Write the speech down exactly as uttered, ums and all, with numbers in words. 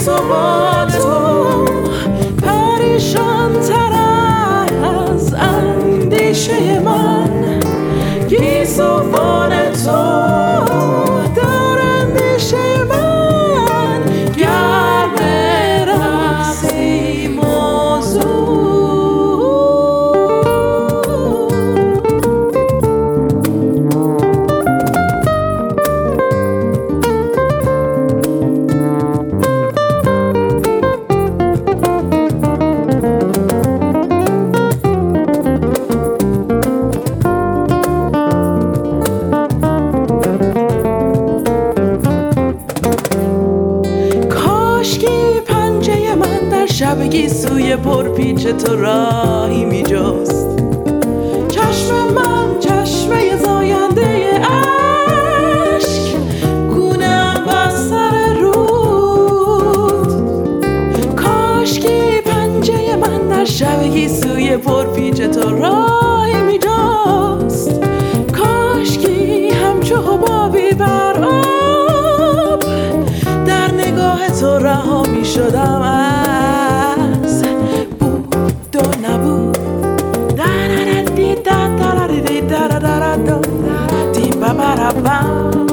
گیسوان تو پریشان تر از اندیشه من، گیسوان تو در اندیشه من گرم رقصی موضوع. شب گیسوی پرپیچ تو راهی می جست، چشم من چشمه زاینده عشق، گونه‌ام بس سر رود. کاشکی پنجه من در شب گیسوی پرپیچ تو راهی می جست، کاشکی همچو حبابی بر آب در نگاه تو رها می شدم از بود و نبود. دا دا دا دی دا دا دا دی دا دا دا دا دی با با با با.